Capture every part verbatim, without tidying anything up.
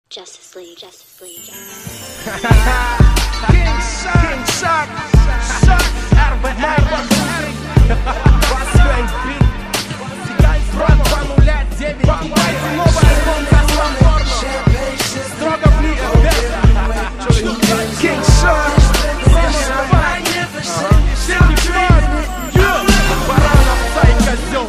Justice League, Justice League. King Shark, King Shark, Shark, R B R, Бассейн Бит, Брат два нуля девять. Покупайте новый альбом Космоформа, строго в мире, King Shark, Баранов, Сай, Козел.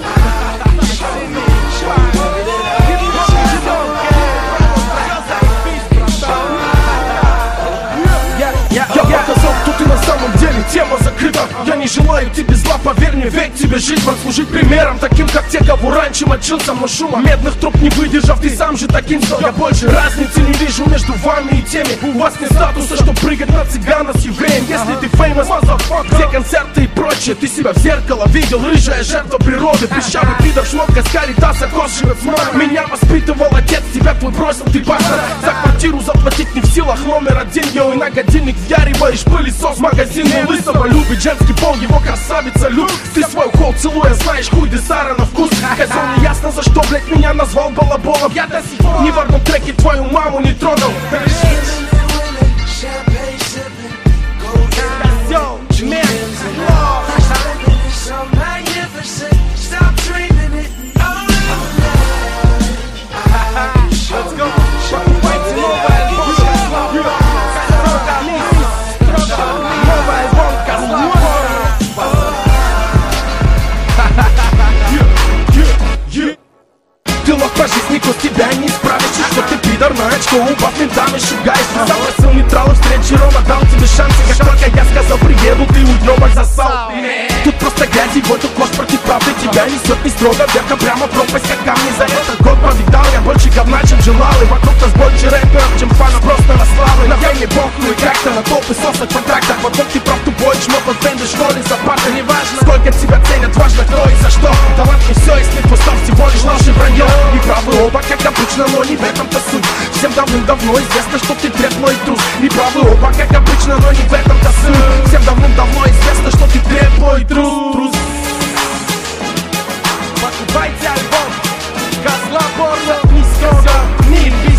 Тема закрыта, я не желаю тебе зла, поверь мне, ведь тебе жить, вам служить примером, таким как те, кого раньше мочился, но шума медных труб не выдержав, ты сам же таким стал. Я больше разницы не вижу между вами и теми. У вас нет статуса, чтоб прыгать на цыгана с евреем. Если ты famous, где концерты и прочее, ты себя в зеркало видел, рыжая жертва природы, пищавый пидор, шмотка с каритаса, кос живет с мамой. Меня воспитывал отец, тебя твой бросил, ты бastard. За квартиру заплатить не в силах, номер один, йоу, и на годинник вяриваешь пылесос, магазинный лысого любит женский пол, его красавица Люк. Ты свой ухол целуя, знаешь, хуй Десара на вкус. Козел, не ясно за что, блять, меня назвал балаболом. Я до сих пор ни в одном треке твою маму не тронул. Козел, чмек, let's go. Покупайте новый альбом Космоформа. Новый альбом Космоформа. Ты лох по жизни, кос тебя не справишь. Что ты пидор на очко, упав ментами шугаешь. Ты запросил нейтралы встречи, Рома дал тебе шансы. Как только я сказал приеду, ты уебок засал. Тут просто грязи, вот тут ложь против правды. Тебя несет не строго вверх, а прямо пропасть, как камни. За этот год повидал я больше говна, чем желал. И вокруг нас больше рэперов, чем фанов просто на славы. На фене бохну и как-то на топы сосок контрактах. Вот ты прав, тупой чмот, вот бенды в школе за партой. Неважно, сколько тебя ценят, важно кто и за что. Талант не все, если твой став всего лишь ложь и вранье. И правы оба, как обычно, но не в этом-то суть. Всем давным-давно известно, что ты треплый трус. И правы оба, как обычно, но не в этом-то суть. Всем давным-давно известно, что ты треплый трус. Покупайте альбом Космоформа, не строго, не без